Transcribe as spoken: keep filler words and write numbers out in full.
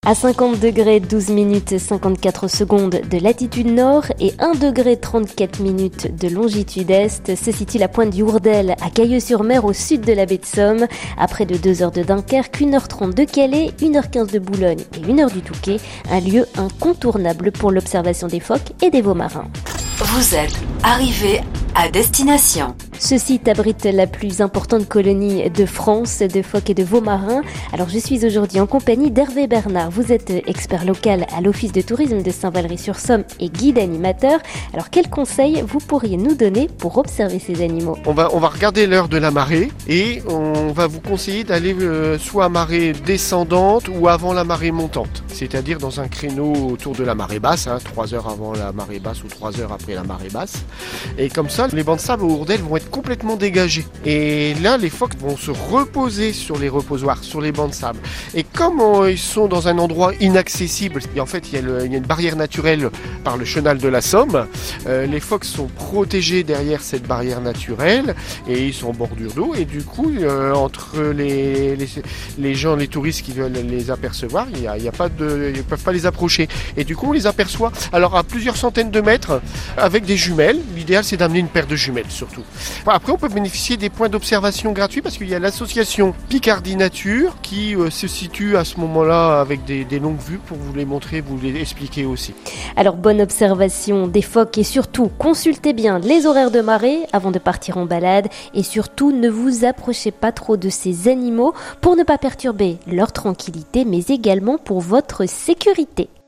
À cinquante degrés douze minutes cinquante-quatre secondes de latitude nord et un degré trente-quatre minutes de longitude est, se situe la pointe du Hourdel à Cailleux-sur-Mer au sud de la baie de Somme. À près de deux heures de Dunkerque, une heure trente de Calais, une heure quinze de Boulogne et une heure du Touquet, un lieu incontournable pour l'observation des phoques et des veaux marins. Vous êtes arrivé à destination. Ce site abrite la plus importante colonie de France de phoques et de veaux marins. Alors je suis aujourd'hui en compagnie d'Hervé Bernard. Vous êtes expert local à l'Office de tourisme de Saint-Valery-sur-Somme et guide animateur. Alors quels conseils vous pourriez nous donner pour observer ces animaux ? On va, on va regarder l'heure de la marée et on va vous conseiller d'aller euh, soit à marée descendante ou avant la marée montante. C'est-à-dire dans un créneau autour de la marée basse, hein, trois heures avant la marée basse ou trois heures après la marée basse. Et comme ça, les bancs de sable au Hourdel vont être complètement dégagés. Et là, les phoques vont se reposer sur les reposoirs, sur les bancs de sable. Et comme on, ils sont dans un endroit inaccessible, et en fait, il y, a le, il y a une barrière naturelle par le chenal de la Somme, euh, les phoques sont protégés derrière cette barrière naturelle et ils sont en bordure d'eau. Et du coup, euh, entre les, les, les gens, les touristes qui veulent les apercevoir, il y a, il y a pas de, ils ne peuvent pas les approcher. Et du coup, on les aperçoit alors à plusieurs centaines de mètres avec des jumelles. L'idéal, c'est d'amener une paire de jumelles surtout. Après, on peut bénéficier des points d'observation gratuits parce qu'il y a l'association Picardie Nature qui euh, se situe à ce moment-là avec des, des longues vues pour vous les montrer, vous les expliquer aussi. Alors, bonne observation des phoques et surtout, consultez bien les horaires de marée avant de partir en balade et surtout, ne vous approchez pas trop de ces animaux pour ne pas perturber leur tranquillité mais également pour votre sécurité.